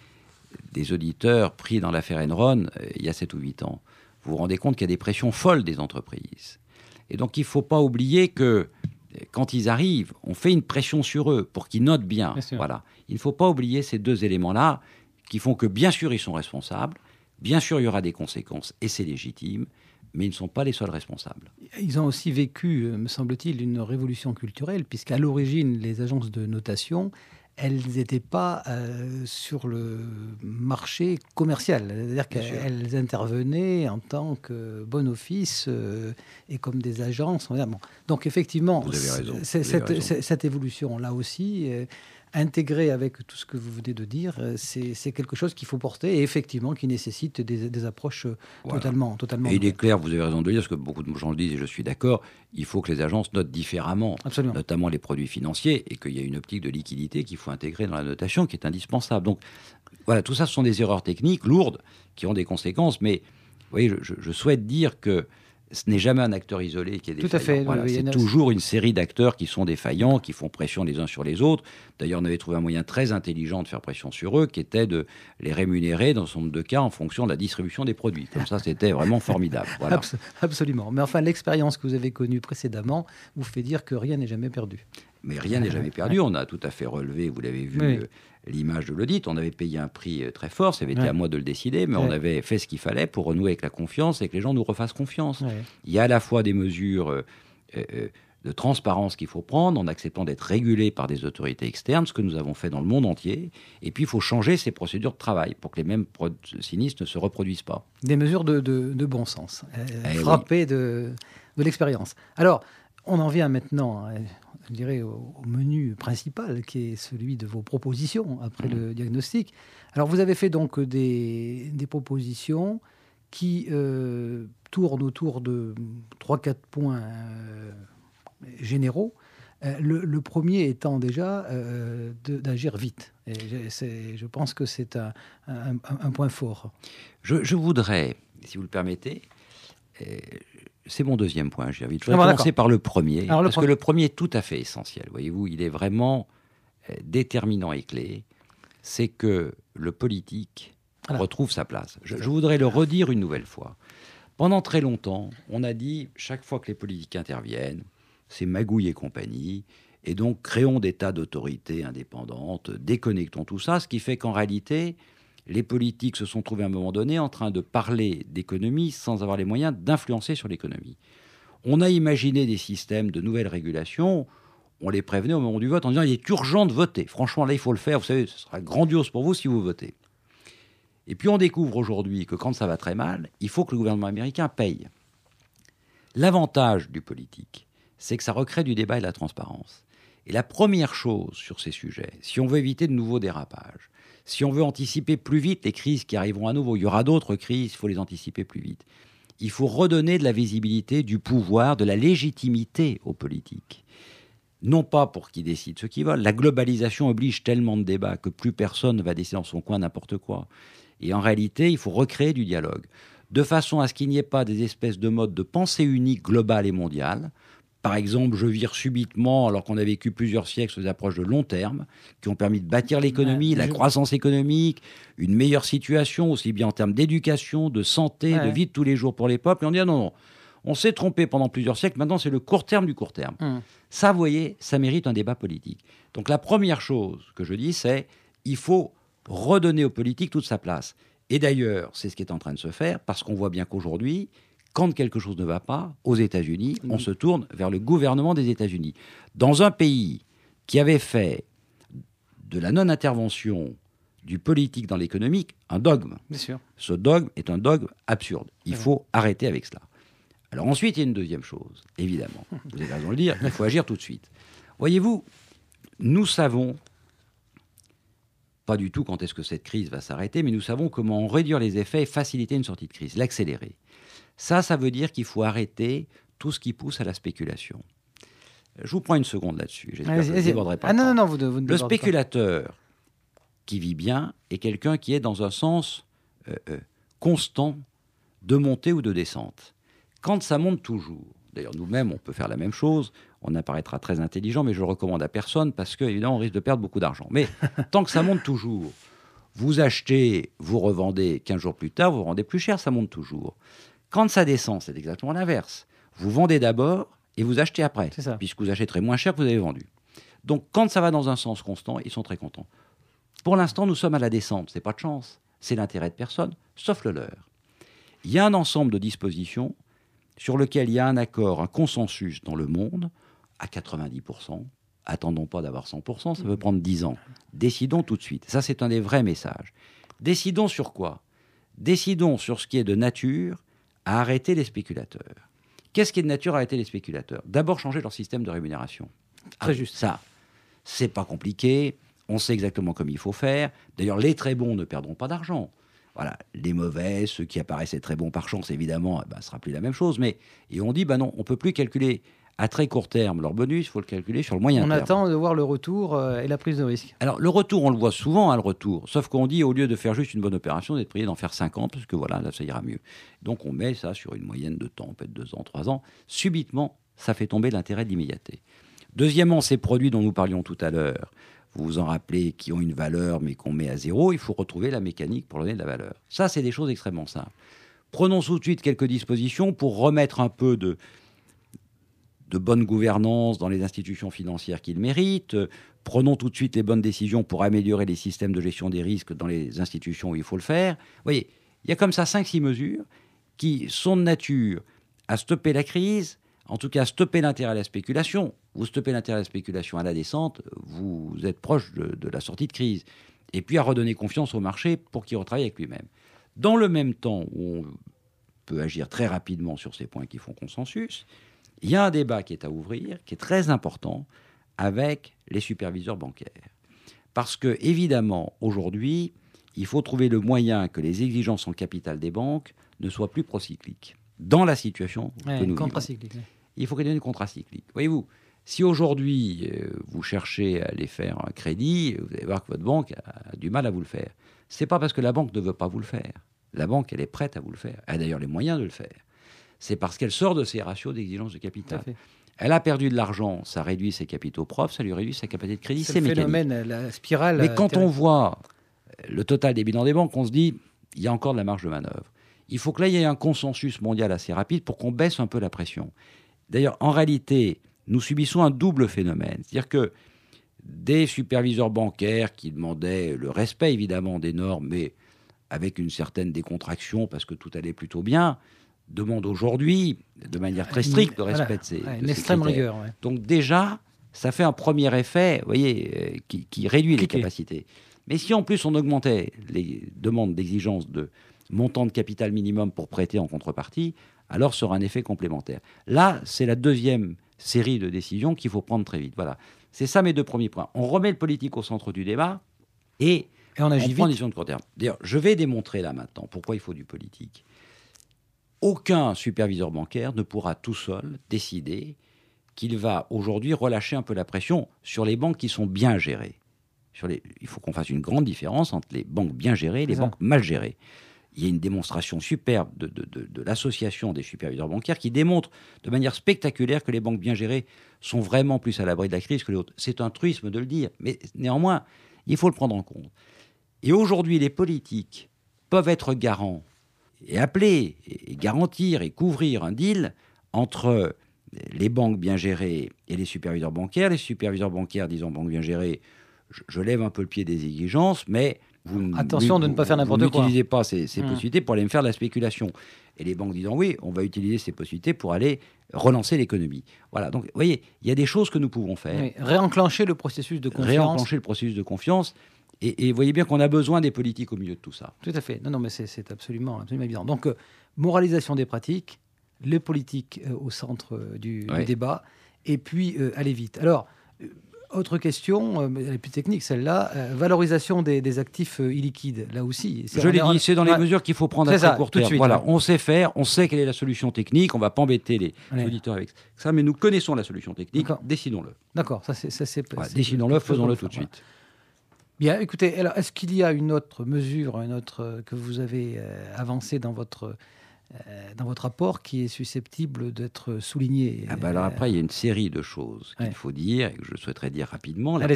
auditeurs pris dans l'affaire Enron il y a 7 ou 8 ans. Vous vous rendez compte qu'il y a des pressions folles des entreprises. Et donc, il ne faut pas oublier que quand ils arrivent, on fait une pression sur eux pour qu'ils notent bien. Voilà. Il ne faut pas oublier ces 2 éléments-là qui font que, bien sûr, ils sont responsables. Bien sûr, il y aura des conséquences et c'est légitime. Mais ils ne sont pas les seuls responsables. Ils ont aussi vécu, me semble-t-il, une révolution culturelle, puisqu'à l'origine, les agences de notation, elles n'étaient pas sur le marché commercial. C'est-à-dire qu'elles intervenaient en tant que bon office et comme des agences. Bon. Donc effectivement, vous avez raison. Cette évolution-là aussi, intégrée avec tout ce que vous venez de dire, c'est quelque chose qu'il faut porter et effectivement qui nécessite des approches totalement. Et il est clair, vous avez raison de le dire, parce que beaucoup de gens le disent et je suis d'accord, il faut que les agences notent différemment, notamment les produits financiers, et qu'il y a une optique de liquidité qu'il faut intégrer dans la notation qui est indispensable. Donc voilà, tout ça, ce sont des erreurs techniques lourdes qui ont des conséquences, mais vous voyez, je souhaite dire que ce n'est jamais un acteur isolé qui est défaillant. Tout à fait. Voilà, c'est toujours une série d'acteurs qui sont défaillants, qui font pression les uns sur les autres. D'ailleurs, on avait trouvé un moyen très intelligent de faire pression sur eux, qui était de les rémunérer, dans un certain nombre de cas, en fonction de la distribution des produits. Comme ça, c'était vraiment formidable. Voilà. Absolument. Mais enfin, l'expérience que vous avez connue précédemment vous fait dire que rien n'est jamais perdu. Mais rien n'est jamais perdu. On a tout à fait relevé, vous l'avez vu, l'image de l'audit. On avait payé un prix très fort, ça avait été à moi de le décider, mais on avait fait ce qu'il fallait pour renouer avec la confiance et que les gens nous refassent confiance. Il y a à la fois des mesures de transparence qu'il faut prendre en acceptant d'être régulé par des autorités externes, ce que nous avons fait dans le monde entier, et puis il faut changer ces procédures de travail pour que les mêmes sinistres ne se reproduisent pas. Des mesures de bon sens, frappées de l'expérience. Alors, on en vient maintenant, je dirais, au menu principal, qui est celui de vos propositions après le diagnostic. Alors, vous avez fait donc des propositions qui tournent autour de 3-4 points généraux. Le premier étant déjà d'agir vite. Et je pense que c'est un point fort. Je voudrais, si vous le permettez... c'est mon deuxième point, j'ai envie de commencer par le premier, que le premier est tout à fait essentiel. Voyez-vous, il est vraiment déterminant et clé. C'est que le politique retrouve sa place. Je voudrais le redire une nouvelle fois. Pendant très longtemps, on a dit, chaque fois que les politiques interviennent, c'est magouille et compagnie, et donc créons des tas d'autorités indépendantes, déconnectons tout ça, ce qui fait qu'en réalité... les politiques se sont trouvés à un moment donné en train de parler d'économie sans avoir les moyens d'influencer sur l'économie. On a imaginé des systèmes de nouvelles régulations, on les prévenait au moment du vote en disant il est urgent de voter. Franchement, là, il faut le faire, vous savez, ce sera grandiose pour vous si vous votez. Et puis on découvre aujourd'hui que quand ça va très mal, il faut que le gouvernement américain paye. L'avantage du politique, c'est que ça recrée du débat et de la transparence. Et la première chose sur ces sujets, si on veut éviter de nouveaux dérapages, si on veut anticiper plus vite les crises qui arriveront à nouveau, il y aura d'autres crises, il faut les anticiper plus vite. Il faut redonner de la visibilité, du pouvoir, de la légitimité aux politiques. Non pas pour qu'ils décident ce qu'ils veulent. La globalisation oblige tellement de débats que plus personne ne va décider dans son coin n'importe quoi. Et en réalité, il faut recréer du dialogue, de façon à ce qu'il n'y ait pas des espèces de modes de pensée unique globale et mondiale. Par exemple, je vire subitement, alors qu'on a vécu plusieurs siècles sur des approches de long terme, qui ont permis de bâtir l'économie, la croissance économique, une meilleure situation, aussi bien en termes d'éducation, de santé, de vie de tous les jours pour les peuples. Et on dit, ah non, on s'est trompé pendant plusieurs siècles, maintenant c'est le court terme du court terme. Ça, vous voyez, ça mérite un débat politique. Donc la première chose que je dis, c'est il faut redonner aux politiques toute sa place. Et d'ailleurs, c'est ce qui est en train de se faire, parce qu'on voit bien qu'aujourd'hui, quand quelque chose ne va pas, aux États-Unis, on se tourne vers le gouvernement des États-Unis. Dans un pays qui avait fait de la non-intervention du politique dans l'économique un dogme. Bien sûr. Ce dogme est un dogme absurde. Il faut arrêter avec cela. Alors ensuite, il y a une deuxième chose, évidemment. Vous avez raison de le dire, il faut agir tout de suite. Voyez-vous, nous savons, pas du tout quand est-ce que cette crise va s'arrêter, mais nous savons comment réduire les effets et faciliter une sortie de crise, l'accélérer. Ça veut dire qu'il faut arrêter tout ce qui pousse à la spéculation. Je vous prends une seconde là-dessus. J'espère que je ne déborderai pas. Non, vous ne Le spéculateur qui vit bien est quelqu'un qui est dans un sens constant de montée ou de descente. Quand ça monte toujours, d'ailleurs nous-mêmes on peut faire la même chose, on apparaîtra très intelligent, mais je le recommande à personne parce qu'évidemment on risque de perdre beaucoup d'argent. Mais tant que ça monte toujours, vous achetez, vous revendez 15 jours plus tard, vous vendez plus cher, ça monte toujours. Quand ça descend, c'est exactement l'inverse. Vous vendez d'abord et vous achetez après, puisque vous achèterez moins cher que vous avez vendu. Donc quand ça va dans un sens constant, ils sont très contents. Pour l'instant, nous sommes à la descente, c'est pas de chance, c'est l'intérêt de personne, sauf le leur. Il y a un ensemble de dispositions sur lequel il y a un accord, un consensus dans le monde, à 90%. Attendons pas d'avoir 100%, ça peut prendre 10 ans. Décidons tout de suite. Ça, c'est un des vrais messages. Décidons sur quoi ? Décidons sur ce qui est de nature à arrêter les spéculateurs. Qu'est-ce qui est de nature à arrêter les spéculateurs ? D'abord, changer leur système de rémunération. Très juste. Ça, c'est pas compliqué. On sait exactement comme il faut faire. D'ailleurs, les très bons ne perdront pas d'argent. Voilà, les mauvais, ceux qui apparaissaient très bons par chance, évidemment, ce ne sera plus la même chose. Et on dit, non, on ne peut plus calculer à très court terme leur bonus, il faut le calculer sur le moyen terme. On attend de voir le retour et la prise de risque. Alors, le retour, on le voit souvent, le retour. Sauf qu'on dit, au lieu de faire juste une bonne opération, d'être prié d'en faire 50, parce que voilà, là, ça ira mieux. Donc, on met ça sur une moyenne de temps, peut-être 2 ans, 3 ans. Subitement, ça fait tomber l'intérêt de l'immédiateté. Deuxièmement, ces produits dont nous parlions tout à l'heure, vous vous en rappelez, qui ont une valeur mais qu'on met à zéro, il faut retrouver la mécanique pour donner de la valeur. Ça, c'est des choses extrêmement simples. Prenons tout de suite quelques dispositions pour remettre un peu de bonne gouvernance dans les institutions financières qu'ils méritent. Prenons tout de suite les bonnes décisions pour améliorer les systèmes de gestion des risques dans les institutions où il faut le faire. Vous voyez, il y a comme ça 5-6 mesures qui sont de nature à stopper la crise, en tout cas stopper l'intérêt à la spéculation. Vous stoppez l'intérêt à la spéculation à la descente, vous êtes proche de la sortie de crise. Et puis à redonner confiance au marché pour qu'il retravaille avec lui-même. Dans le même temps où on peut agir très rapidement sur ces points qui font consensus, il y a un débat qui est à ouvrir, qui est très important, avec les superviseurs bancaires. Parce que, évidemment, aujourd'hui, il faut trouver le moyen que les exigences en capital des banques ne soient plus procycliques. Dans la situation que nous vivons. Il faut qu'il y ait une contracyclique. Voyez-vous, si aujourd'hui, vous cherchez à aller faire un crédit, vous allez voir que votre banque a du mal à vous le faire. Ce n'est pas parce que la banque ne veut pas vous le faire. La banque, elle est prête à vous le faire. Elle a d'ailleurs les moyens de le faire. C'est parce qu'elle sort de ses ratios d'exigence de capital. Elle a perdu de l'argent, ça réduit ses capitaux propres, ça lui réduit sa capacité de crédit. C'est le phénomène, la spirale. Mais quand on voit le total des bilans des banques, on se dit, il y a encore de la marge de manœuvre. Il faut que là, il y ait un consensus mondial assez rapide pour qu'on baisse un peu la pression. D'ailleurs, en réalité, nous subissons un double phénomène. C'est-à-dire que des superviseurs bancaires qui demandaient le respect, évidemment, des normes, mais avec une certaine décontraction, parce que tout allait plutôt bien, demande aujourd'hui, de manière très stricte, le respect de ces une extrême rigueur. Donc déjà, ça fait un premier effet, vous voyez, qui réduit les capacités. Mais si en plus on augmentait les demandes d'exigence de montant de capital minimum pour prêter en contrepartie, alors ça aura un effet complémentaire. Là, c'est la deuxième série de décisions qu'il faut prendre très vite. Voilà, c'est ça mes 2 premiers points. On remet le politique au centre du débat et on agit prend des décisions de court terme. D'ailleurs, je vais démontrer là maintenant pourquoi il faut du politique. Aucun superviseur bancaire ne pourra tout seul décider qu'il va aujourd'hui relâcher un peu la pression sur les banques qui sont bien gérées. Il faut qu'on fasse une grande différence entre les banques bien gérées et les banques mal gérées. Il y a une démonstration superbe de l'association des superviseurs bancaires qui démontre de manière spectaculaire que les banques bien gérées sont vraiment plus à l'abri de la crise que les autres. C'est un truisme de le dire, mais néanmoins, il faut le prendre en compte. Et aujourd'hui, les politiques peuvent être garants et appeler, et garantir et couvrir un deal entre les banques bien gérées et les superviseurs bancaires. Les superviseurs bancaires disant banques bien gérées, je lève un peu le pied des exigences, mais attention de ne pas faire n'importe quoi. N'utilisez pas ces possibilités pour aller me faire de la spéculation. Et les banques disant oui, on va utiliser ces possibilités pour aller relancer l'économie. Voilà, donc vous voyez, il y a des choses que nous pouvons faire. Oui, réenclencher le processus de confiance. Et vous voyez bien qu'on a besoin des politiques au milieu de tout ça. Tout à fait. Non, mais c'est absolument évident. Donc, moralisation des pratiques, les politiques au centre du débat, et puis aller vite. Alors, autre question, elle est plus technique celle-là, valorisation des actifs illiquides, là aussi. Je l'ai dit, c'est dans les mesures qu'il faut prendre à très court terme. Voilà, on sait faire, on sait quelle est la solution technique, on ne va pas embêter les auditeurs avec ça, mais nous connaissons la solution technique, décidons-le. D'accord, décidons-le, faisons-le tout de suite. Bien, écoutez, alors, est-ce qu'il y a une autre mesure, que vous avez avancée dans votre rapport qui est susceptible d'être soulignée? Alors après, il y a une série de choses qu'il faut dire et que je souhaiterais dire rapidement. La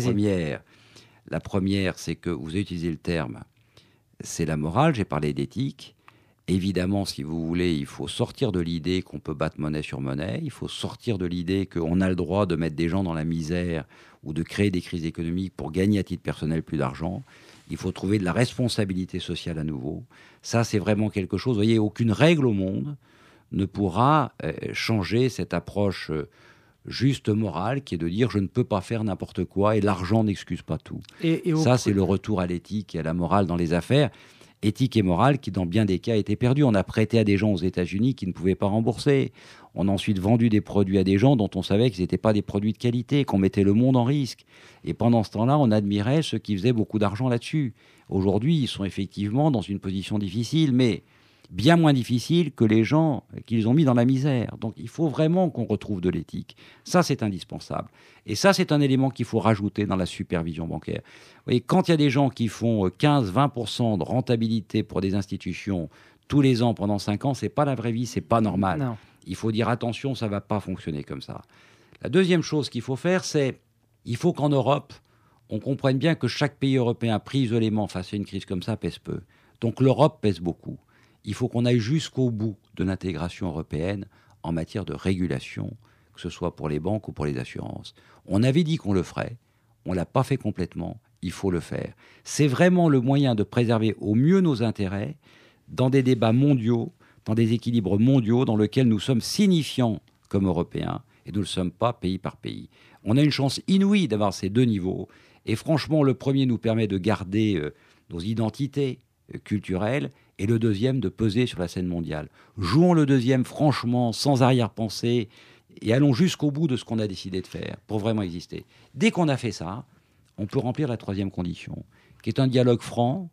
première, c'est que vous avez utilisé le terme, c'est la morale, j'ai parlé d'éthique. Évidemment, si vous voulez, il faut sortir de l'idée qu'on peut battre monnaie sur monnaie, il faut sortir de l'idée qu'on a le droit de mettre des gens dans la misère ou de créer des crises économiques pour gagner à titre personnel plus d'argent. Il faut trouver de la responsabilité sociale à nouveau. Ça, c'est vraiment quelque chose. Vous voyez, aucune règle au monde ne pourra changer cette approche juste morale qui est de dire je ne peux pas faire n'importe quoi et l'argent n'excuse pas tout. Ça, c'est le retour à l'éthique et à la morale dans les affaires. Éthique et morale qui, dans bien des cas, a été perdue. On a prêté à des gens aux États-Unis qui ne pouvaient pas rembourser. On a ensuite vendu des produits à des gens dont on savait qu'ils n'étaient pas des produits de qualité, qu'on mettait le monde en risque. Et pendant ce temps-là, on admirait ceux qui faisaient beaucoup d'argent là-dessus. Aujourd'hui, ils sont effectivement dans une position difficile, mais bien moins difficile que les gens qu'ils ont mis dans la misère. Donc il faut vraiment qu'on retrouve de l'éthique. Ça, c'est indispensable. Et ça, c'est un élément qu'il faut rajouter dans la supervision bancaire. Vous voyez, quand il y a des gens qui font 15-20% de rentabilité pour des institutions tous les ans pendant 5 ans, c'est pas la vraie vie, c'est pas normal. Non. Il faut dire attention, ça va pas fonctionner comme ça. La deuxième chose qu'il faut faire, c'est il faut qu'en Europe, on comprenne bien que chaque pays européen pris isolément face à une crise comme ça pèse peu. Donc l'Europe pèse beaucoup. Il faut qu'on aille jusqu'au bout de l'intégration européenne en matière de régulation, que ce soit pour les banques ou pour les assurances. On avait dit qu'on le ferait, on ne l'a pas fait complètement, il faut le faire. C'est vraiment le moyen de préserver au mieux nos intérêts dans des débats mondiaux, dans des équilibres mondiaux dans lesquels nous sommes signifiants comme Européens et nous ne le sommes pas pays par pays. On a une chance inouïe d'avoir ces deux niveaux et franchement, le premier nous permet de garder nos identités culturelles et le deuxième de peser sur la scène mondiale. Jouons le deuxième franchement, sans arrière-pensée, et allons jusqu'au bout de ce qu'on a décidé de faire pour vraiment exister. Dès qu'on a fait ça, on peut remplir la troisième condition, qui est un dialogue franc,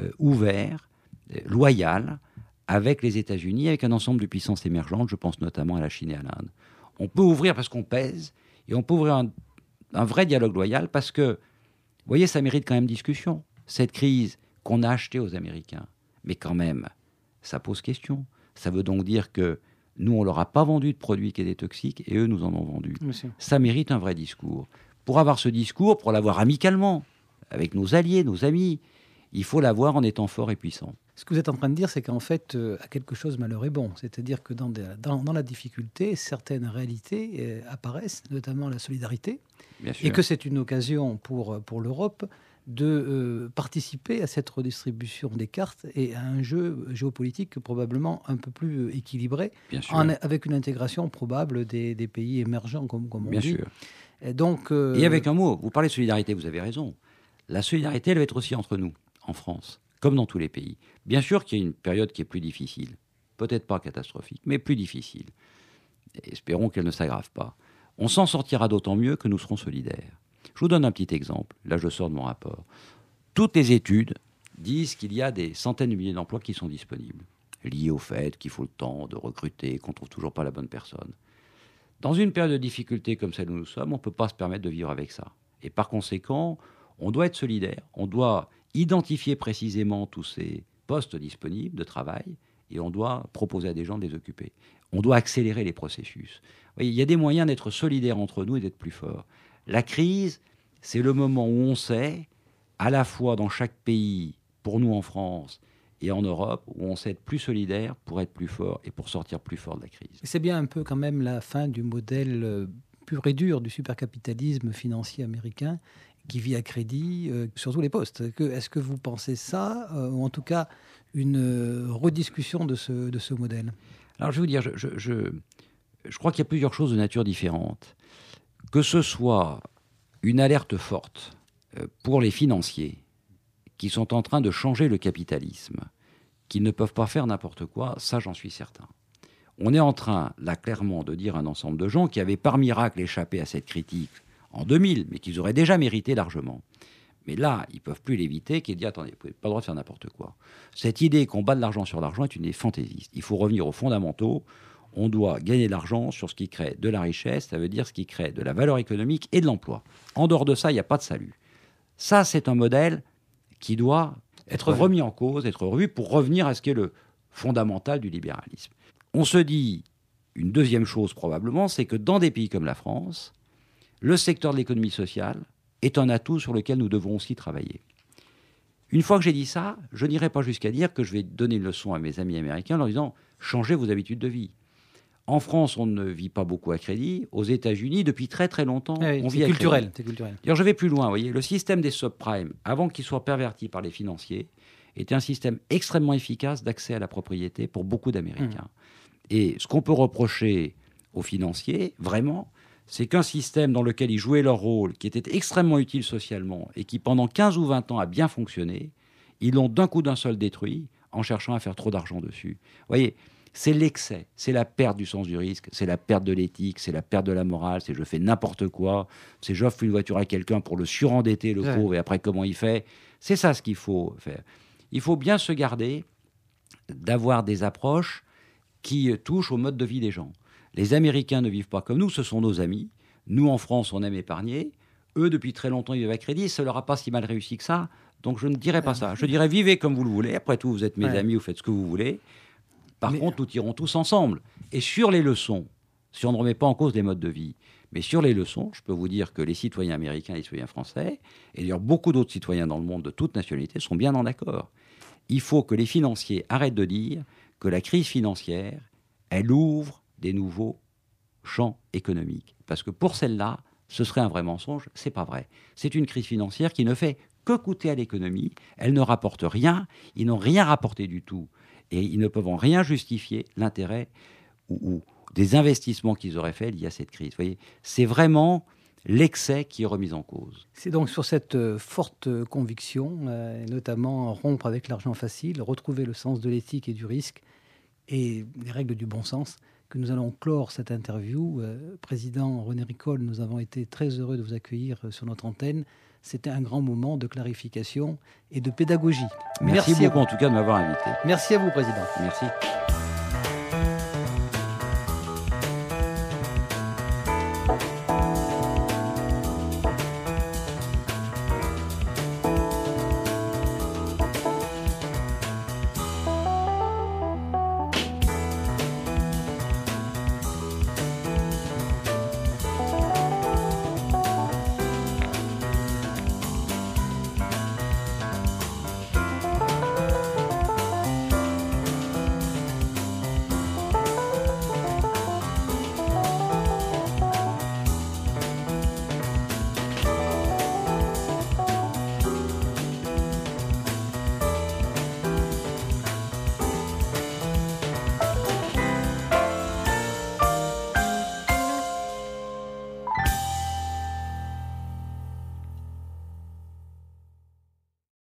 ouvert, loyal, avec les États-Unis, avec un ensemble de puissances émergentes, je pense notamment à la Chine et à l'Inde. On peut ouvrir parce qu'on pèse, et on peut ouvrir un vrai dialogue loyal parce que, vous voyez, ça mérite quand même discussion. Cette crise qu'on a achetée aux Américains, mais quand même, ça pose question. Ça veut donc dire que nous, on ne leur a pas vendu de produits qui étaient toxiques et eux nous en ont vendu. Monsieur. Ça mérite un vrai discours. Pour avoir ce discours, pour l'avoir amicalement, avec nos alliés, nos amis, il faut l'avoir en étant fort et puissant. Ce que vous êtes en train de dire, c'est qu'en fait, à quelque chose, malheur est bon. C'est-à-dire que dans la difficulté, certaines réalités apparaissent, notamment la solidarité, Bien sûr. et que c'est une occasion pour l'Europe de participer à cette redistribution des cartes et à un jeu géopolitique probablement un peu plus équilibré, Bien sûr. avec une intégration probable des pays émergents, comme on Bien dit. sûr. Et donc, Et avec un mot, vous parlez de solidarité, vous avez raison. La solidarité, elle va être aussi entre nous, en France, comme dans tous les pays. Bien sûr qu'il y a une période qui est plus difficile, peut-être pas catastrophique, mais plus difficile. Et espérons qu'elle ne s'aggrave pas. On s'en sortira d'autant mieux que nous serons solidaires. Je vous donne un petit exemple. Là, je sors de mon rapport. Toutes les études disent qu'il y a des centaines de milliers d'emplois qui sont disponibles, liés au fait qu'il faut le temps de recruter, qu'on ne trouve toujours pas la bonne personne. Dans une période de difficulté comme celle où nous sommes, on ne peut pas se permettre de vivre avec ça. Et par conséquent, on doit être solidaire, on doit identifier précisément tous ces postes disponibles de travail et on doit proposer à des gens de les occuper. On doit accélérer les processus. Vous voyez, il y a des moyens d'être solidaires entre nous et d'être plus forts. La crise, c'est le moment où on sait, à la fois dans chaque pays, pour nous en France et en Europe, où on sait être plus solidaire pour être plus fort et pour sortir plus fort de la crise. c'est bien un peu quand même la fin du modèle pur et dur du supercapitalisme financier américain qui vit à crédit sur tous les postes. Est-ce que vous pensez ça, ou en tout cas une rediscussion de ce modèle? Alors je vais vous dire, je crois qu'il y a plusieurs choses de nature différente. Que ce soit une alerte forte pour les financiers qui sont en train de changer le capitalisme, qui ne peuvent pas faire n'importe quoi, ça j'en suis certain. On est en train, là, clairement, de dire à un ensemble de gens qui avaient par miracle échappé à cette critique en 2000, mais qu'ils auraient déjà mérité largement. Mais là, ils ne peuvent plus l'éviter, qui est de dire, attendez, vous n'avez pas le droit de faire n'importe quoi. Cette idée qu'on bat de l'argent sur l'argent est une idée fantaisiste. Il faut revenir aux fondamentaux. On doit gagner de l'argent sur ce qui crée de la richesse, ça veut dire ce qui crée de la valeur économique et de l'emploi. En dehors de ça, il n'y a pas de salut. Ça, c'est un modèle qui doit être remis en cause, être revu pour revenir à ce qui est le fondamental du libéralisme. On se dit, une deuxième chose probablement, c'est que dans des pays comme la France, le secteur de l'économie sociale est un atout sur lequel nous devons aussi travailler. Une fois que j'ai dit ça, je n'irai pas jusqu'à dire que je vais donner une leçon à mes amis américains en leur disant « changez vos habitudes de vie ». En France, on ne vit pas beaucoup à crédit. Aux États-Unis, depuis très très longtemps, on vit à crédit. C'est culturel. D'ailleurs, je vais plus loin. Vous voyez, le système des subprimes, avant qu'il soit perverti par les financiers, était un système extrêmement efficace d'accès à la propriété pour beaucoup d'Américains. Et ce qu'on peut reprocher aux financiers, vraiment, c'est qu'un système dans lequel ils jouaient leur rôle, qui était extrêmement utile socialement et qui, pendant 15 ou 20 ans, a bien fonctionné, ils l'ont d'un coup d'un seul détruit en cherchant à faire trop d'argent dessus. Vous voyez, c'est l'excès, c'est la perte du sens du risque, c'est la perte de l'éthique, c'est la perte de la morale, c'est je fais n'importe quoi, c'est j'offre une voiture à quelqu'un pour le surendetter, le pauvre, et après comment il fait. C'est ça ce qu'il faut faire. Il faut bien se garder d'avoir des approches qui touchent au mode de vie des gens. Les Américains ne vivent pas comme nous, ce sont nos amis. Nous, en France, on aime épargner. Eux, depuis très longtemps, ils vivent à crédit. Ça ne leur a pas si mal réussi que ça. Donc, je ne dirais pas ça. Je dirais, vivez comme vous le voulez. Après tout, vous êtes mes amis, vous faites ce que vous voulez. Par contre, nous tirons tous ensemble. Et sur les leçons, si on ne remet pas en cause les modes de vie, mais sur les leçons, je peux vous dire que les citoyens américains et les citoyens français, et d'ailleurs beaucoup d'autres citoyens dans le monde de toute nationalité, sont bien en accord. Il faut que les financiers arrêtent de dire que la crise financière, elle ouvre des nouveaux champs économiques. Parce que pour celle-là, ce serait un vrai mensonge. C'est pas vrai. C'est une crise financière qui ne fait que coûter à l'économie. Elle ne rapporte rien. Ils n'ont rien rapporté du tout. Et ils ne peuvent en rien justifier l'intérêt ou des investissements qu'ils auraient faits liés à cette crise. Vous voyez, c'est vraiment l'excès qui est remis en cause. C'est donc sur cette forte conviction, notamment rompre avec l'argent facile, retrouver le sens de l'éthique et du risque et les règles du bon sens, que nous allons clore cette interview. Président René Ricol, nous avons été très heureux de vous accueillir sur notre antenne. C'était un grand moment de clarification et de pédagogie. Merci beaucoup en tout cas de m'avoir invité. Merci à vous, Président. Merci.